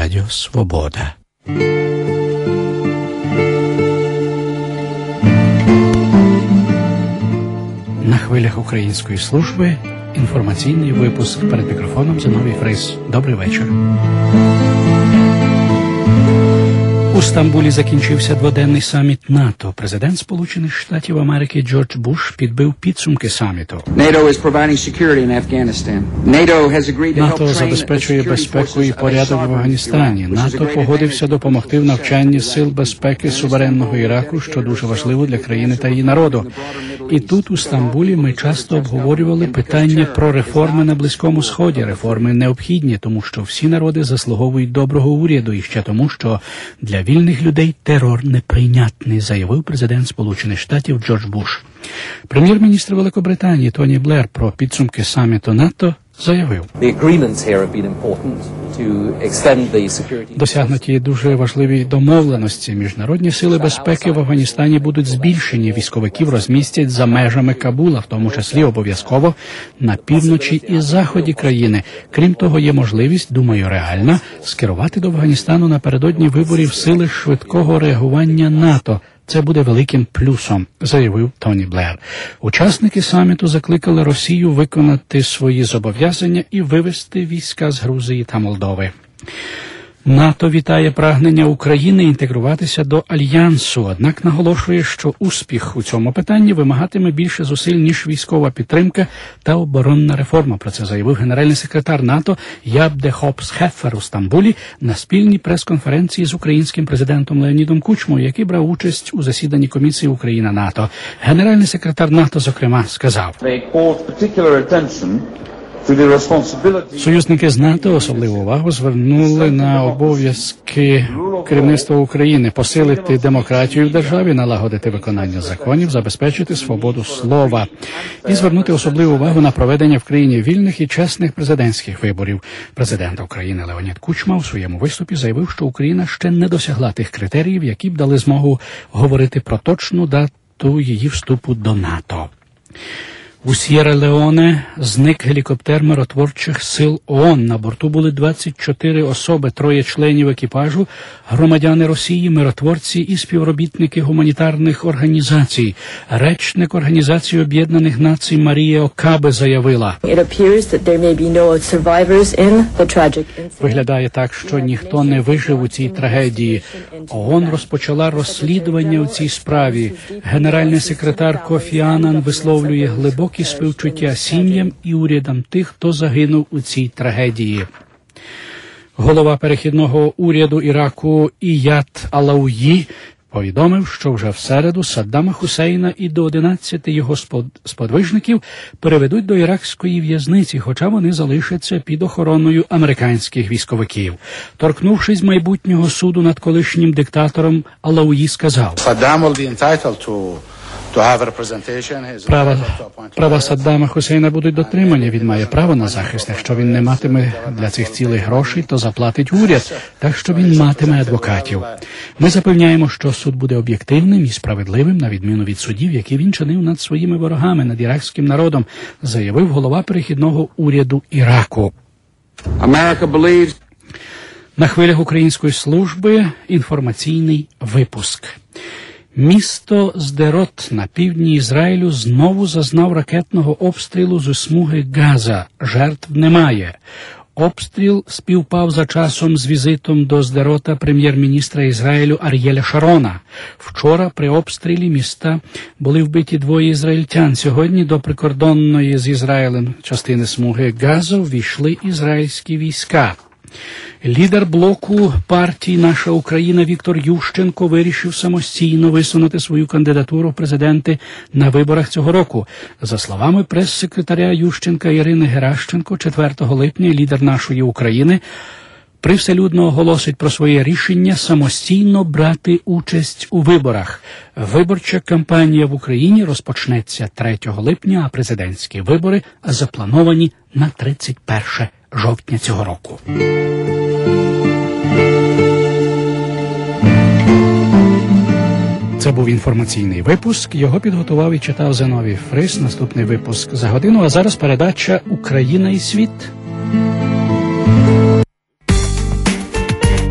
Радіо Свобода. На хвилях Української служби інформаційний випуск. Перед мікрофоном Зиновій Фрис. Добрий вечір. У Стамбулі закінчився дводенний саміт НАТО. Президент Сполучених Штатів Америки Джордж Буш підбив підсумки саміту. НАТО забезпечує безпеку і порядок в Афганістані. НАТО погодився допомогти в навчанні сил безпеки суверенного Іраку, що дуже важливо для країни та її народу. І тут, у Стамбулі, ми часто обговорювали питання про реформи на Близькому Сході. Реформи необхідні, тому що всі народи заслуговують доброго уряду, і ще тому, що для вільних людей терор неприйнятний, заявив президент Сполучених Штатів Джордж Буш. Прем'єр-міністр Великобританії Тоні Блер про підсумки саміту НАТО заявив: досягнуті дуже важливі домовленості. Міжнародні сили безпеки в Афганістані будуть збільшені. Військовиків розмістять за межами Кабула, в тому числі обов'язково на півночі і заході країни. Крім того, є можливість, думаю, реальна, скерувати до Афганістану напередодні виборів сили швидкого реагування НАТО. Це буде великим плюсом, заявив Тоні Блер. Учасники саміту закликали Росію виконати свої зобов'язання і вивести війська з Грузії та Молдови. НАТО вітає прагнення України інтегруватися до Альянсу, однак наголошує, що успіх у цьому питанні вимагатиме більше зусиль, ніж військова підтримка та оборонна реформа. Про це заявив генеральний секретар НАТО Яп де Хоop-Схеффер у Стамбулі на спільній прес-конференції з українським президентом Леонідом Кучмою, який брав участь у засіданні Комісії Україна-НАТО. Генеральний секретар НАТО, зокрема, сказав: союзники з НАТО особливу увагу звернули на обов'язки керівництва України посилити демократію в державі, налагодити виконання законів, забезпечити свободу слова і звернути особливу увагу на проведення в країні вільних і чесних президентських виборів. Президент України Леонід Кучма у своєму виступі заявив, що Україна ще не досягла тих критеріїв, які б дали змогу говорити про точну дату її вступу до НАТО. У С'єра-Леоне зник гелікоптер миротворчих сил ООН. На борту були 24 особи, 3 членів екіпажу, громадяни Росії, миротворці і співробітники гуманітарних організацій. Речник Організації Об'єднаних Націй Марія Окабе заявила: виглядає так, що ніхто не вижив у цій трагедії. ООН розпочала розслідування у цій справі. Генеральний секретар Кофі Аннан висловлює глибокі співчуття сім'ям і урядам тих, хто загинув у цій трагедії. Голова перехідного уряду Іраку Іят Алауї повідомив, що вже в середу Саддама Хусейна і до 11 його сподвижників переведуть до іракської в'язниці, хоча вони залишаться під охороною американських військовиків. Торкнувшись майбутнього суду над колишнім диктатором, Алауї сказав: Права Саддама Хусейна будуть дотримані. Він має право на захист. Якщо він не матиме для цих цілей грошей, то заплатить уряд, так що він матиме адвокатів. Ми запевняємо, що суд буде об'єктивним і справедливим, на відміну від судів, які він чинив над своїми ворогами, над іракським народом, заявив голова перехідного уряду Іраку. На хвилях Української служби інформаційний випуск. Місто Сдерот на півдні Ізраїлю знову зазнав ракетного обстрілу зі смуги Газа. Жертв немає. Обстріл співпав за часом з візитом до Сдерота прем'єр-міністра Ізраїлю Ар'єля Шарона. Вчора при обстрілі міста були вбиті 2 ізраїльтян. Сьогодні до прикордонної з Ізраїлем частини смуги Газа ввійшли ізраїльські війська. Лідер блоку партії «Наша Україна» Віктор Ющенко вирішив самостійно висунути свою кандидатуру в президенти на виборах цього року. За словами прес-секретаря Ющенка Ірини Геращенко, 4 липня лідер «Нашої України» привселюдно оголосить про своє рішення самостійно брати участь у виборах. Виборча кампанія в Україні розпочнеться 3 липня, а президентські вибори заплановані на 31 жовтня цього року. Це був інформаційний випуск. Його підготував і читав Зиновій Фрис. Наступний випуск за годину. А зараз передача «Україна і світ».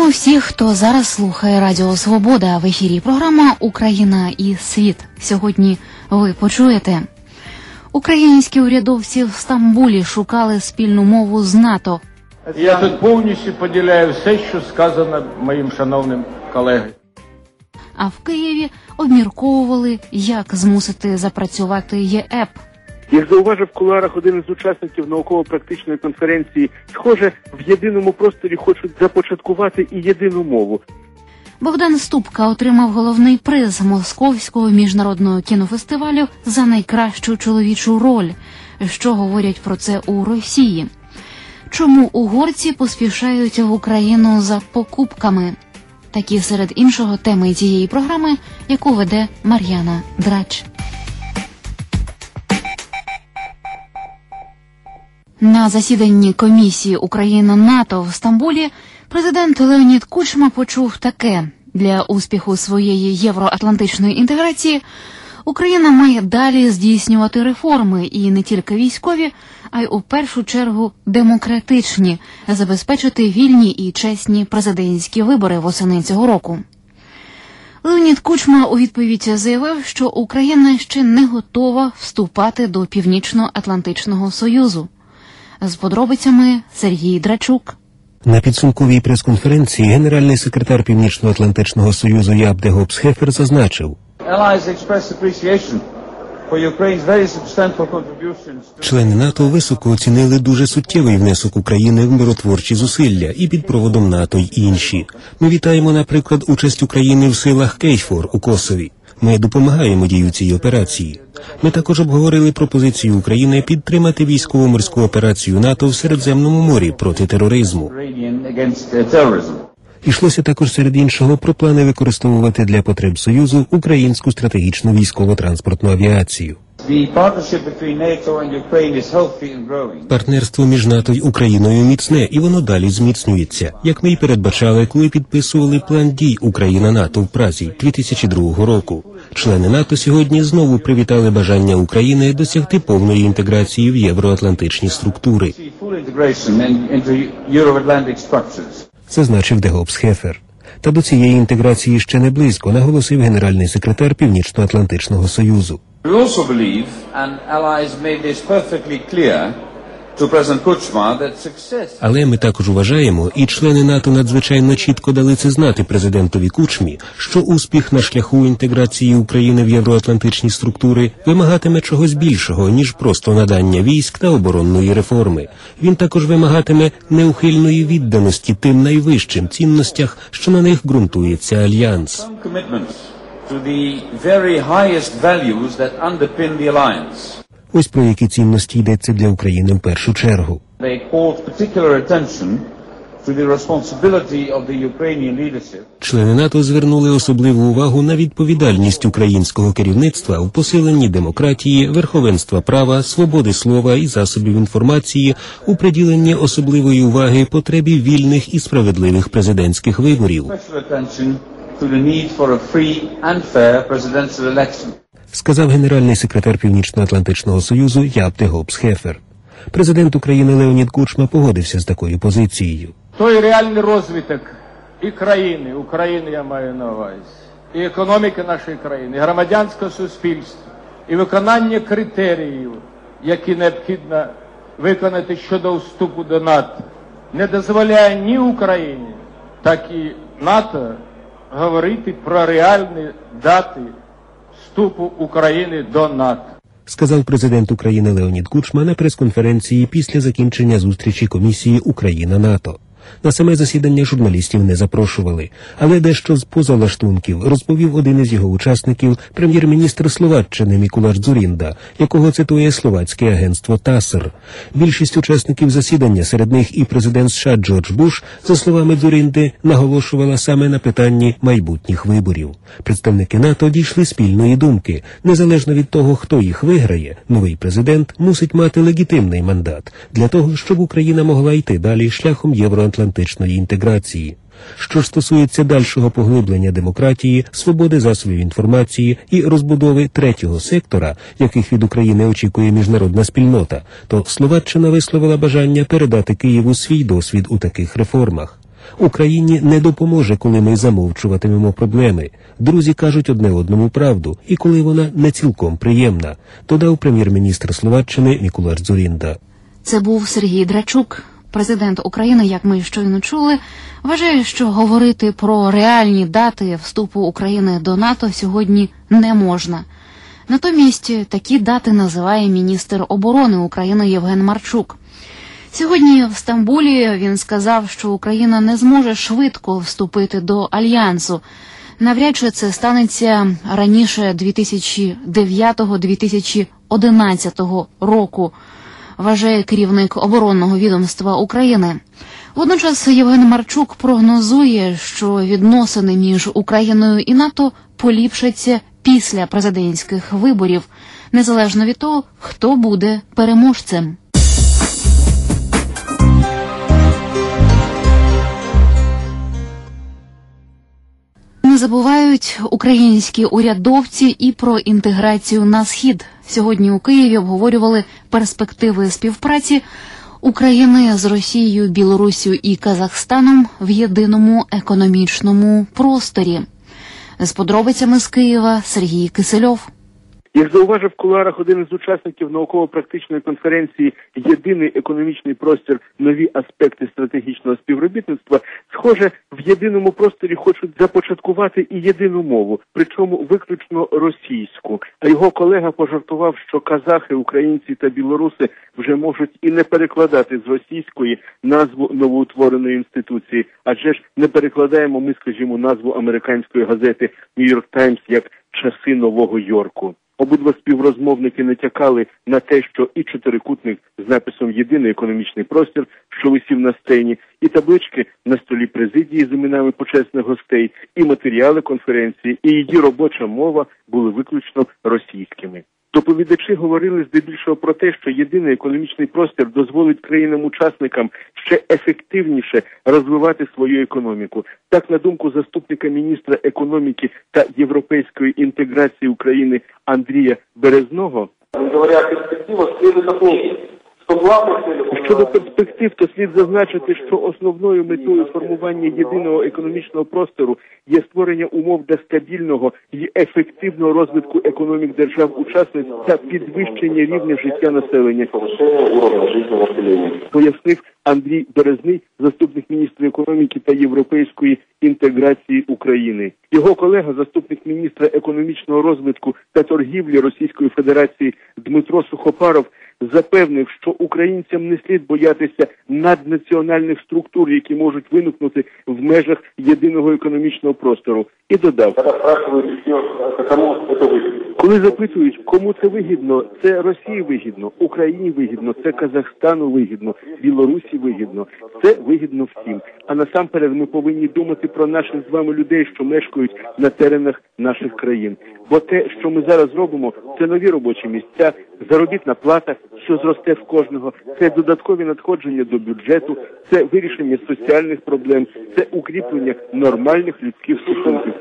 Вітаю всіх, хто зараз слухає Радіо Свобода. В ефірі програма «Україна і світ». Сьогодні ви почуєте. Українські урядовці в Стамбулі шукали спільну мову з НАТО. Я тут повністю поділяю все, що сказано моїм шановним колегам. А в Києві обмірковували, як змусити запрацювати ЄЕП. Як зауважив в кулуарах один із учасників науково-практичної конференції, схоже, в єдиному просторі хочуть започаткувати і єдину мову. Богдан Ступка отримав головний приз Московського міжнародного кінофестивалю за найкращу чоловічу роль. Що говорять про це у Росії? Чому угорці поспішають в Україну за покупками? Такі серед іншого теми цієї програми, яку веде Мар'яна Драч. На засіданні комісії Україна-НАТО в Стамбулі президент Леонід Кучма почув таке: для успіху своєї євроатлантичної інтеграції Україна має далі здійснювати реформи, і не тільки військові, а й у першу чергу демократичні, забезпечити вільні і чесні президентські вибори восени цього року. Леонід Кучма у відповідь заявив, що Україна ще не готова вступати до Північно-Атлантичного Союзу. З подробицями Сергій Драчук. На підсумковій прес-конференції генеральний секретар Північно-Атлантичного Союзу Яап де Гопс-Хефер зазначив: члени НАТО високо оцінили дуже суттєвий внесок України в миротворчі зусилля і під проводом НАТО й інші. Ми вітаємо, наприклад, участь України в силах Кейфор у Косові. Ми допомагаємо дію цій операції. Ми також обговорили пропозицію України підтримати військово-морську операцію НАТО в Середземному морі проти тероризму. Йшлося також серед іншого про плани використовувати для потреб Союзу українську стратегічну військово-транспортну авіацію. Партнерство між НАТО й Україною міцне, і воно далі зміцнюється, як ми й передбачали, коли підписували план дій Україна-НАТО в Празі 2002 року. Члени НАТО сьогодні знову привітали бажання України досягти повної інтеграції в євроатлантичні структури, зазначив де Гопс-Хефер. Та до цієї інтеграції ще не близько, наголосив генеральний секретар Північно-Атлантичного Союзу. Але ми також вважаємо, і члени НАТО надзвичайно чітко дали це знати президентові Кучмі, що успіх на шляху інтеграції України в євроатлантичні структури вимагатиме чогось більшого, ніж просто надання військ та оборонної реформи. Він також вимагатиме неухильної відданості тим найвищим цінностях, що на них ґрунтується Альянс. Ось про які цінності йдеться для України в першу чергу. Члени НАТО звернули особливу увагу на відповідальність українського керівництва в посиленні демократії, верховенства права, свободи слова і засобів інформації, у приділенні особливої уваги потребі вільних і справедливих президентських виборів, сказав генеральний секретар Північно-Атлантичного Союзу Яап де Гопс-Хефер. Президент України Леонід Кучма погодився з такою позицією. Той реальний розвиток і країни, України я маю на увазі, і економіки нашої країни, і громадянського суспільства, і виконання критеріїв, які необхідно виконати щодо вступу до НАТО, не дозволяє ні Україні, так і НАТО говорити про реальні дати вступу України до НАТО, сказав президент України Леонід Кучма на прес-конференції після закінчення зустрічі комісії Україна-НАТО. На саме засідання журналістів не запрошували, але дещо з-поза лаштунків розповів один із його учасників, прем'єр-міністр Словаччини Мікулаш Дзурінда, якого цитує словацьке агентство ТАСР. Більшість учасників засідання, серед них і президент США Джордж Буш, за словами Дзурінди, наголошувала саме на питанні майбутніх виборів. Представники НАТО дійшли спільної думки. Незалежно від того, хто їх виграє, новий президент мусить мати легітимний мандат для того, щоб Україна могла йти далі шляхом євроатлантичної інтеграції. Що ж стосується дальшого поглиблення демократії, свободи засобів інформації і розбудови третього сектора, яких від України очікує міжнародна спільнота, то Словаччина висловила бажання передати Києву свій досвід у таких реформах. Україні не допоможе, коли ми замовчуватимемо проблеми. Друзі кажуть одне одному правду, і коли вона не цілком приємна, додав прем'єр-міністр Словаччини Миколаш Дзурінда. Це був Сергій Драчук. Президент України, як ми щойно чули, вважає, що говорити про реальні дати вступу України до НАТО сьогодні не можна. Натомість такі дати називає міністр оборони України Євген Марчук. Сьогодні в Стамбулі він сказав, що Україна не зможе швидко вступити до Альянсу. Навряд чи це станеться раніше 2009-2011 року, вважає керівник оборонного відомства України. Водночас Євген Марчук прогнозує, що відносини між Україною і НАТО поліпшаться після президентських виборів, незалежно від того, хто буде переможцем. Не забувають українські урядовці і про інтеграцію на Схід. Сьогодні у Києві обговорювали перспективи співпраці України з Росією, Білоруссю і Казахстаном в єдиному економічному просторі. З подробицями з Києва Сергій Кисельов. Як зауважив в кулуарах один із учасників науково-практичної конференції «Єдиний економічний простір. Нові аспекти стратегічного співробітництва», схоже, в єдиному просторі хочуть започаткувати і єдину мову, причому виключно російську. А його колега пожартував, що казахи, українці та білоруси вже можуть і не перекладати з російської назву новоутвореної інституції, адже ж не перекладаємо ми, скажімо, назву американської газети «Нью-Йорк Таймс» як «Часи Нового Йорку». Обидва співрозмовники натякали на те, що і чотирикутник з написом «Єдиний економічний простір», що висів на сцені, і таблички на столі президії з іменами почесних гостей, і матеріали конференції, і її робоча мова були виключно російськими. Доповідачі говорили здебільшого про те, що єдиний економічний простір дозволить країнам-учасникам ще ефективніше розвивати свою економіку. Так, на думку заступника міністра економіки та європейської інтеграції України Андрія Березного, говоря о перспективах, следует отметить, щодо перспектив, то слід зазначити, що основною метою формування єдиного економічного простору є створення умов для стабільного і ефективного розвитку економік держав-учасниць та підвищення рівня життя населення, пояснив Андрій Березний, заступник міністра економіки та європейської інтеграції України. Його колега, заступник міністра економічного розвитку та торгівлі Російської Федерації Дмитро Сухопаров, запевнив, що українцям не слід боятися наднаціональних структур, які можуть виникнути в межах єдиного економічного простору. І додав, коли запитують, кому це вигідно, це Росії вигідно, Україні вигідно, це Казахстану вигідно, Білорусі вигідно, це вигідно всім. А насамперед ми повинні думати про наших з вами людей, що мешкають на теренах наших країн. Бо те, що ми зараз робимо, це нові робочі місця, заробітна плата, що зросте в кожного, це додаткові надходження до бюджету, це вирішення соціальних проблем, це укріплення нормальних людських стосунків,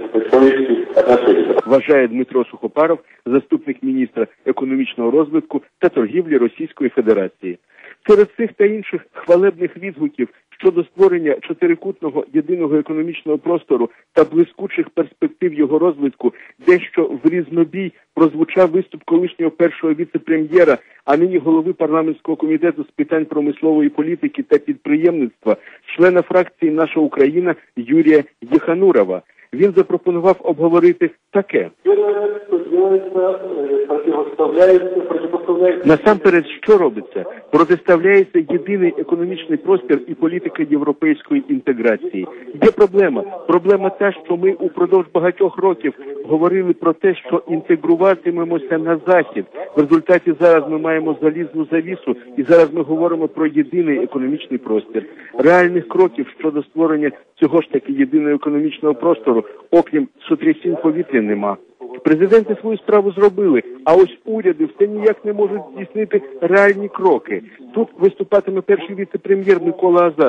вважає Дмитро Сухопаров, заступник міністра економічного розвитку та торгівлі Російської Федерації. Серед цих та інших хвалебних відгуків щодо створення чотирикутного єдиного економічного простору та блискучих перспектив його розвитку, дещо в різнобій прозвучав виступ колишнього першого віце-прем'єра, а нині голови парламентського комітету з питань промислової політики та підприємництва, члена фракції «Наша Україна» Юрія Єханурова. Він запропонував обговорити таке. Насамперед, що робиться? Протиставляється єдиний економічний простір і політика європейської інтеграції. Є проблема. Проблема та, що ми упродовж багатьох років говорили про те, що інтегруватимемося на Захід. В результаті зараз ми маємо залізну завісу, і зараз ми говоримо про єдиний економічний простір. Реальних кроків щодо створення цього ж таки єдиного економічного простору, окрім сотрясінь повітря, нема. Президенти свою справу зробили, а ось уряди все ніяк не можуть здійснити реальні кроки. Тут виступатиме перший віце-прем'єр Микола Азаров.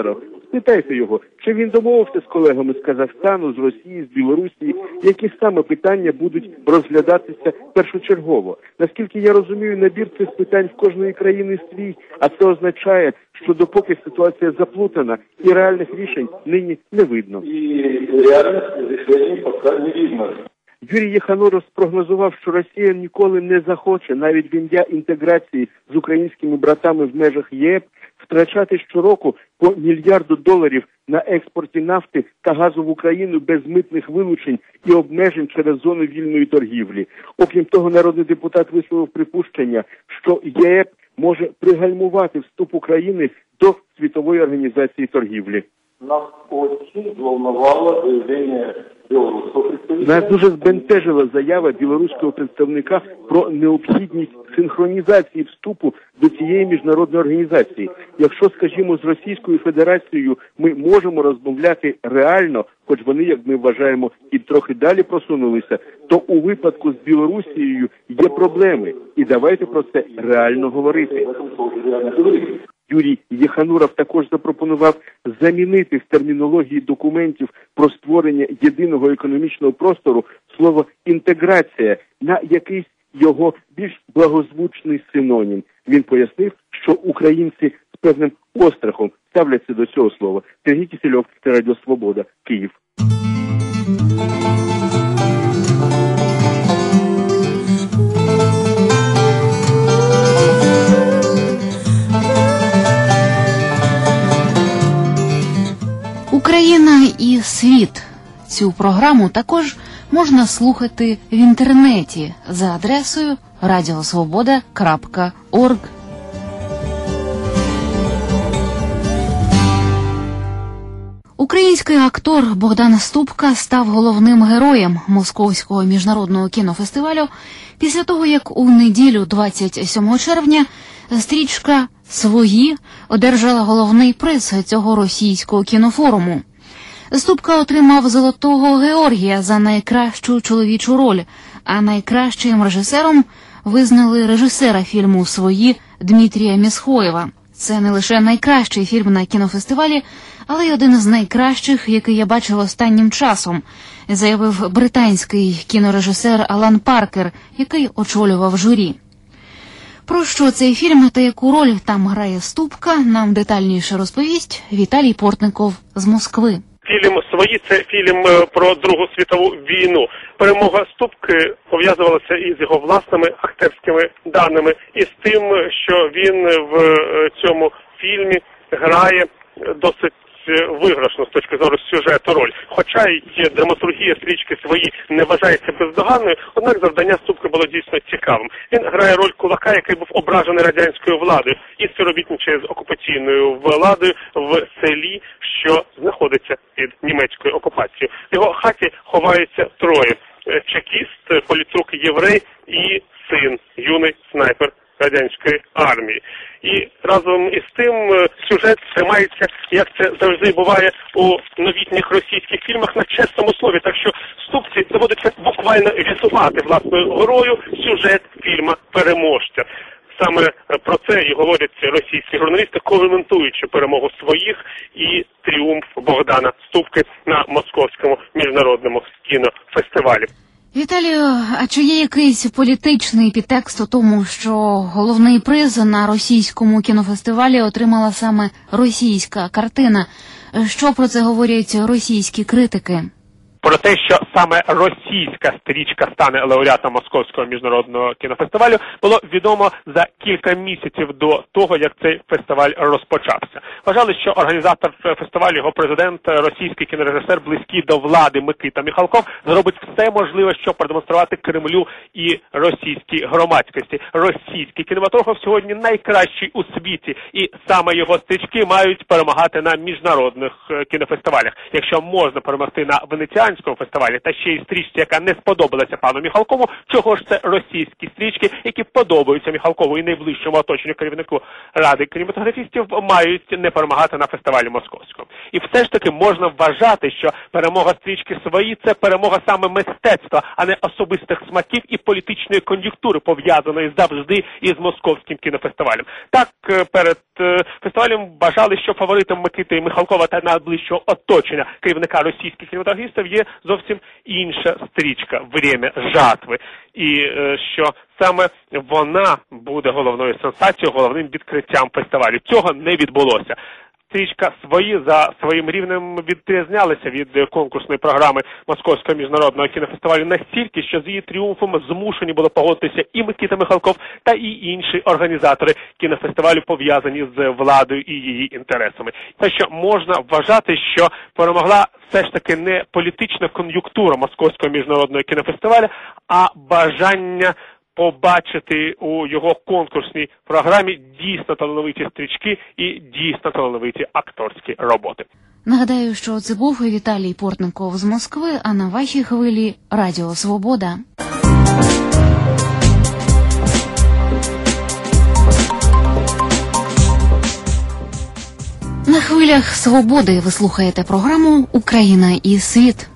Спитайте його, чи він домовився з колегами з Казахстану, з Росії, з Білорусі, які саме питання будуть розглядатися першочергово. Наскільки я розумію, набір цих питань в кожної країни свій, а це означає, що допоки ситуація заплутана і реальних рішень нині не видно. И реальных решений пока не видно. Юрій Єхануров спрогнозував, що Росія ніколи не захоче, навіть в ім'я інтеграції з українськими братами в межах ЄС, втрачати щороку по $1 мільярд на експорті нафти та газу в Україну без митних вилучень і обмежень через зону вільної торгівлі. Окрім того, народний депутат висловив припущення, що ЄС може пригальмувати вступ України до Світової організації торгівлі. Нас очень волновало заявление белорусского представителя. Нас дуже збентежила заява білоруського представника про необхідність синхронізації вступу до цієї міжнародної організації. Якщо, скажімо, з Російською Федерацією ми можемо розмовляти реально, хоч вони, як ми вважаємо, і трохи далі просунулися, то у випадку з Білорусією є проблеми. І давайте про це реально говорити. Юрій Єхануров також запропонував замінити в термінології документів про створення єдиного економічного простору слово «інтеграція» на якийсь його більш благозвучний синонім. Він пояснив, що українці з певним острахом ставляться до цього слова. Сергій Кісельов, Радіо Свобода, Київ. Україна і світ. Цю програму також можна слухати в інтернеті за адресою radiosvoboda.org. Український актор Богдан Ступка став головним героєм Московського міжнародного кінофестивалю після того, як у неділю 27 червня стрічка «Свої» одержала головний приз цього російського кінофоруму. Ступка отримав Золотого Георгія за найкращу чоловічу роль, а найкращим режисером визнали режисера фільму «Свої» Дмитрія Місхоєва. Це не лише найкращий фільм на кінофестивалі, але й один з найкращих, який я бачив останнім часом, заявив британський кінорежисер Алан Паркер, який очолював журі. Про що цей фільм та яку роль там грає Ступка, нам детальніше розповість Віталій Портников з Москви. Фільм «Свої» – це фільм про Другу світову війну. Перемога Ступки пов'язувалася із його власними акторськими даними, і з тим, що він в цьому фільмі грає досить виграшно з точки зору сюжету роль. Хоча й драматургія стрічки «Свої» не вважається бездоганною, однак завдання Ступки було дійсно цікавим. Він грає роль кулака, який був ображений радянською владою і співробітничає з окупаційною владою в селі, що знаходиться під німецькою окупацією. В його хаті ховаються троє – чекіст, політрук єврей і син, юний снайпер радянської армії. І разом із тим сюжет тримається, як це завжди буває у новітніх російських фільмах, на чесному слові. Так що Ступці доводиться буквально візувати власною горою сюжет фільма «Переможця». Саме про це і говорять російські журналісти, коментуючи перемогу своїх і тріумф Богдана Ступки на Московському міжнародному кінофестивалі. Віталію, а чи є якийсь політичний підтекст у тому, що головний приз на російському кінофестивалі отримала саме російська картина? Що про це говорять російські критики? Про те, що саме російська стрічка стане лауреатом Московського міжнародного кінофестивалю, було відомо за кілька місяців до того, як цей фестиваль розпочався. Вважали, що організатор фестивалю, його президент, російський кінорежисер, близький до влади Микита Міхалков, зробить все можливе, щоб продемонструвати Кремлю і російській громадськості. Російський кінематограф сьогодні найкращий у світі, і саме його стрічки мають перемагати на міжнародних кінофестивалях. Якщо можна перемогти на Венеціанському Канському фестивалі, та ще й стрічці, яка не сподобалася пану Міхалкову, чого ж це російські стрічки, які подобаються Міхалкову і найближчому оточенню керівнику Ради кінематографістів, мають не перемагати на фестивалі московському. І все ж таки можна вважати, що перемога стрічки «Свої» – це перемога саме мистецтва, а не особистих смаків і політичної кон'юнктури, пов'язаної завжди із московським кінофестивалем. Так, перед фестивалем вважали, що фаворитом Микити Міхалкова та найближчого оточення керівника російських кінематографістів є зовсім інша стрічка «Время жатви». І що саме вона буде головною сенсацією, головним відкриттям фестивалю. Цього не відбулося. Стрічка «Свої» за своїм рівнем відрізнялися від конкурсної програми Московського міжнародного кінофестивалю настільки, що з її тріумфом змушені було погодитися і Микита Міхалков, та і інші організатори кінофестивалю, пов'язані з владою і її інтересами. Те, що можна вважати, що перемогла все ж таки не політична кон'юнктура Московського міжнародного кінофестивалю, а бажання побачити у його конкурсній програмі дійсно талановиті стрічки і дійсно талановиті акторські роботи. Нагадаю, що це був Віталій Портников з Москви, а на вашій хвилі Радіо Свобода. На хвилях Свободи ви слухаєте програму «Україна і світ».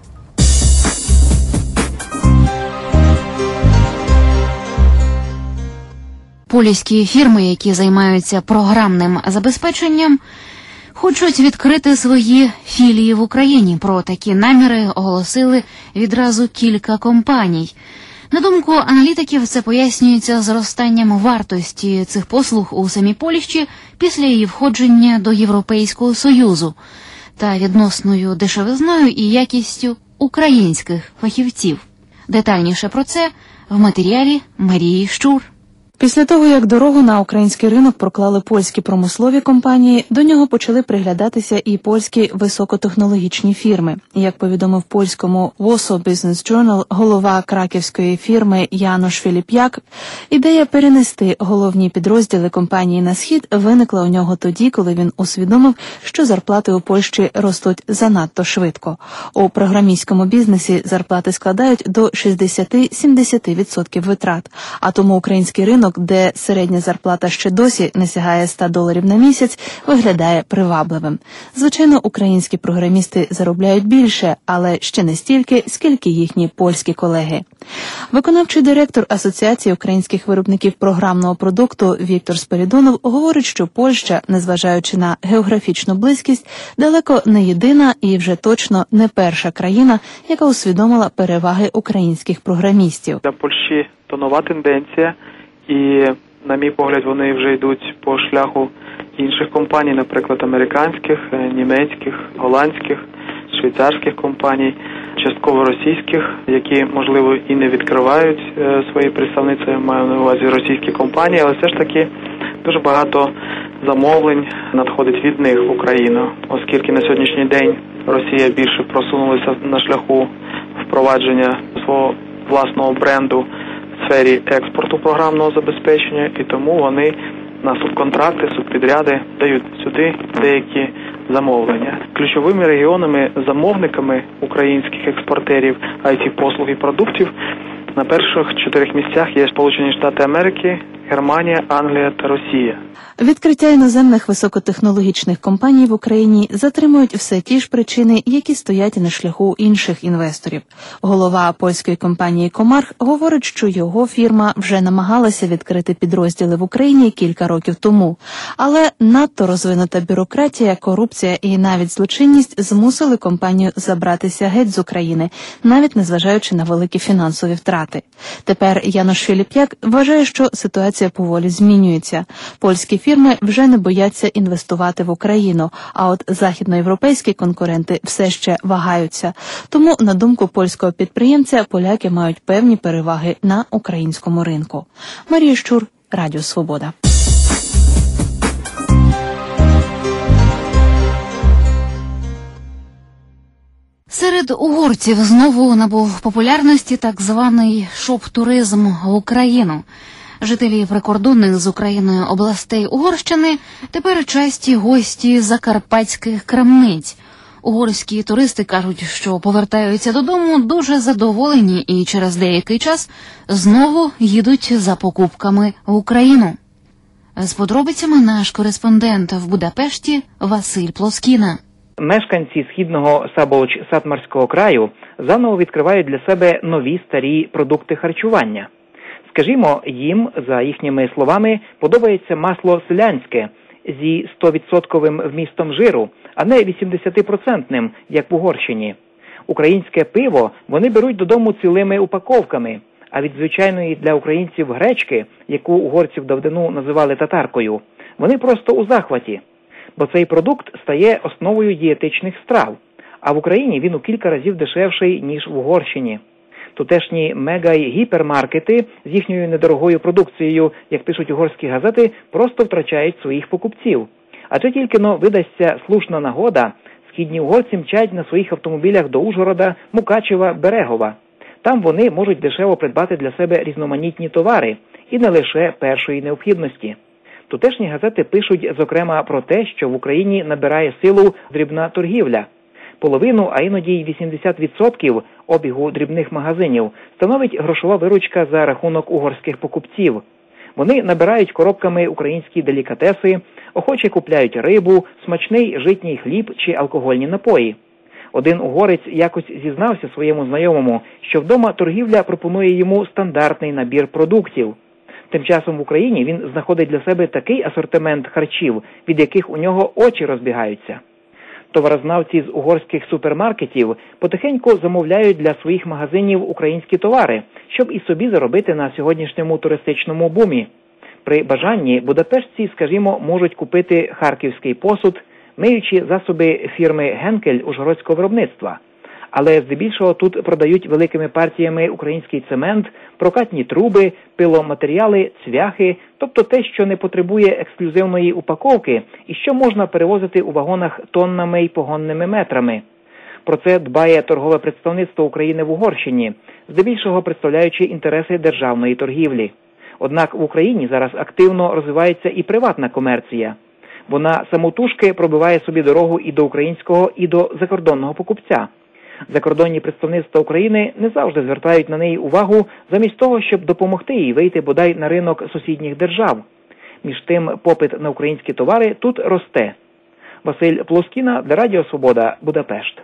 Польські фірми, які займаються програмним забезпеченням, хочуть відкрити свої філії в Україні. Про такі наміри оголосили відразу кілька компаній. На думку аналітиків, це пояснюється зростанням вартості цих послуг у самій Польщі після її входження до Європейського Союзу та відносною дешевизною і якістю українських фахівців. Детальніше про це в матеріалі Марії Щур. Після того, як дорогу на український ринок проклали польські промислові компанії, до нього почали приглядатися і польські високотехнологічні фірми. Як повідомив польському Warsaw Business Journal голова краківської фірми Янош Філіп'як, ідея перенести головні підрозділи компанії на схід виникла у нього тоді, коли він усвідомив, що зарплати у Польщі ростуть занадто швидко. У програмістському бізнесі зарплати складають до 60-70% витрат, а тому український ринок, де середня зарплата ще досі не сягає $100 на місяць, виглядає привабливим. Звичайно, українські програмісти заробляють більше, але ще не стільки, скільки їхні польські колеги. Виконавчий директор Асоціації українських виробників програмного продукту Віктор Спирідонов говорить, що Польща, незважаючи на географічну близькість, далеко не єдина і вже точно не перша країна, яка усвідомила переваги українських програмістів. Для Польщі то нова тенденція. І, на мій погляд, вони вже йдуть по шляху інших компаній, наприклад, американських, німецьких, голландських, швейцарських компаній, частково російських, які, можливо, і не відкривають свої представництва, я маю на увазі російські компанії, але все ж таки дуже багато замовлень надходить від них в Україну, оскільки на сьогоднішній день Росія більше просунулася на шляху впровадження свого власного бренду в сфері експорту програмного забезпечення, і тому вони на субконтракти, субпідряди дають сюди деякі замовлення. Ключовими регіонами, замовниками українських експортерів IT-послуг і продуктів на перших 4 місцях є Сполучені Штати Америки, Германія, Англія та Росія. Відкриття іноземних високотехнологічних компаній в Україні затримують все ті ж причини, які стоять на шляху інших інвесторів. Голова польської компанії «Комарх» говорить, що його фірма вже намагалася відкрити підрозділи в Україні кілька років тому. Але надто розвинута бюрократія, корупція і навіть злочинність змусили компанію забратися геть з України, навіть незважаючи на великі фінансові втрати. Тепер Янош Філіп'як вважає, що ситуація поволі змінюється. Польські фірми вже не бояться інвестувати в Україну, а от західноєвропейські конкуренти все ще вагаються. Тому, на думку польського підприємця, поляки мають певні переваги на українському ринку. Марія Щур, Радіо Свобода. Серед угорців знову набув популярності так званий шоп-туризм в Україну. Жителі прикордонних з Україною областей Угорщини тепер часті гості закарпатських крамниць. Угорські туристи кажуть, що повертаються додому дуже задоволені і через деякий час знову їдуть за покупками в Україну. З подробицями наш кореспондент в Будапешті Василь Плоскіна. Мешканці східного Szabolcs-Szatmárського краю заново відкривають для себе нові старі продукти харчування. Скажімо, їм, за їхніми словами, подобається масло селянське зі 100% вмістом жиру, а не 80%, як в Угорщині. Українське пиво вони беруть додому цілими упаковками, а від звичайної для українців гречки, яку угорців давдину називали татаркою, вони просто у захваті. Бо цей продукт стає основою дієтичних страв, а в Україні він у кілька разів дешевший, ніж в Угорщині. Тутешні мега- й гіпермаркети з їхньою недорогою продукцією, як пишуть угорські газети, просто втрачають своїх покупців. Адже тільки-но видасться слушна нагода, східні угорці мчать на своїх автомобілях до Ужгорода, Мукачева, Берегова. Там вони можуть дешево придбати для себе різноманітні товари, і не лише першої необхідності. Тутешні газети пишуть, зокрема, про те, що в Україні набирає силу дрібна торгівля. Половину, а іноді й 80% обігу дрібних магазинів становить грошова виручка за рахунок угорських покупців. Вони набирають коробками українські делікатеси, охоче купляють рибу, смачний житній хліб чи алкогольні напої. Один угорець якось зізнався своєму знайомому, що вдома торгівля пропонує йому стандартний набір продуктів. Тим часом в Україні він знаходить для себе такий асортимент харчів, від яких у нього очі розбігаються. Товарознавці з угорських супермаркетів потихеньку замовляють для своїх магазинів українські товари, щоб і собі заробити на сьогоднішньому туристичному бумі. При бажанні будапештці, скажімо, можуть купити харківський посуд, миючі засоби фірми «Генкель» ужгородського виробництва. Але здебільшого тут продають великими партіями український цемент, прокатні труби, пиломатеріали, цвяхи, тобто те, що не потребує ексклюзивної упаковки і що можна перевозити у вагонах тоннами й погонними метрами. Про це дбає торгове представництво України в Угорщині, здебільшого представляючи інтереси державної торгівлі. Однак в Україні зараз активно розвивається і приватна комерція. Вона самотужки пробиває собі дорогу і до українського, і до закордонного покупця. Закордонні представництва України не завжди звертають на неї увагу, замість того, щоб допомогти їй вийти бодай на ринок сусідніх держав. Між тим, попит на українські товари тут росте. Василь Плоскіна для Радіо Свобода, Будапешт.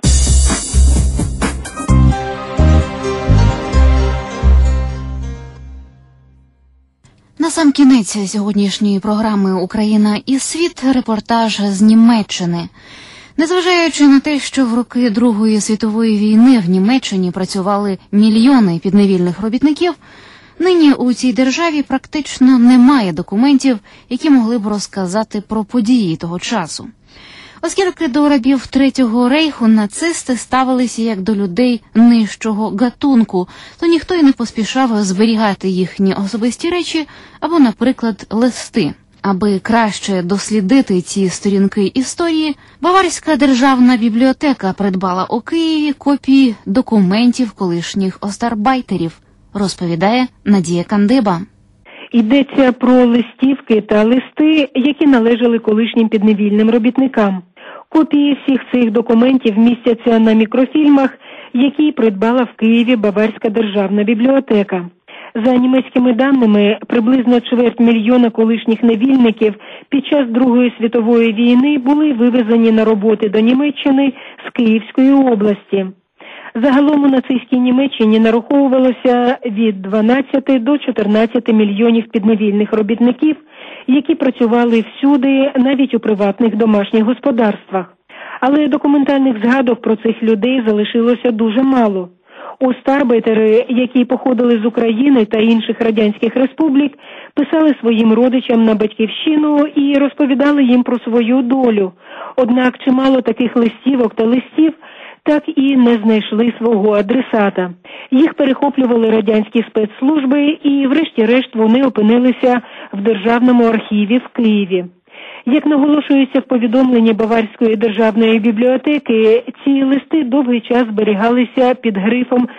Насамкінець сьогоднішньої програми «Україна і світ» репортаж з Німеччини. Незважаючи на те, що в роки Другої світової війни в Німеччині працювали мільйони підневільних робітників, нині у цій державі практично немає документів, які могли б розказати про події того часу. Оскільки до рабів Третього рейху нацисти ставилися як до людей нижчого гатунку, то ніхто й не поспішав зберігати їхні особисті речі або, наприклад, листи. Аби краще дослідити ці сторінки історії, Баварська державна бібліотека придбала у Києві копії документів колишніх остарбайтерів, розповідає Надія Кандиба. Йдеться про листівки та листи, які належали колишнім підневільним робітникам. Копії всіх цих документів містяться на мікрофільмах, які придбала в Києві Баварська державна бібліотека. За німецькими даними, приблизно 250 000 колишніх невільників під час Другої світової війни були вивезені на роботи до Німеччини з Київської області. Загалом у нацистській Німеччині нараховувалося від 12 до 14 мільйонів підневільних робітників, які працювали всюди, навіть у приватних домашніх господарствах. Але документальних згадок про цих людей залишилося дуже мало. Остарбайтери, які походили з України та інших радянських республік, писали своїм родичам на батьківщину і розповідали їм про свою долю. Однак чимало таких листівок та листів так і не знайшли свого адресата. Їх перехоплювали радянські спецслужби і врешті-решт вони опинилися в Державному архіві в Києві. Як наголошується в повідомленні Баварської державної бібліотеки, ці листи довгий час зберігалися під грифом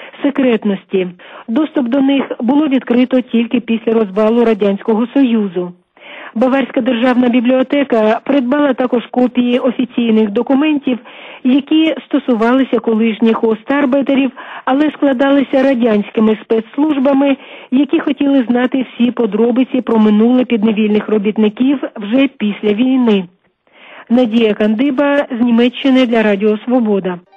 секретності. Доступ до них було відкрито тільки після розвалу Радянського Союзу. Баварська державна бібліотека придбала також копії офіційних документів, які стосувалися колишніх остарбайтерів, але складалися радянськими спецслужбами, які хотіли знати всі подробиці про минуле підневільних робітників вже після війни. Надія Кандиба з Німеччини для Радіо Свобода.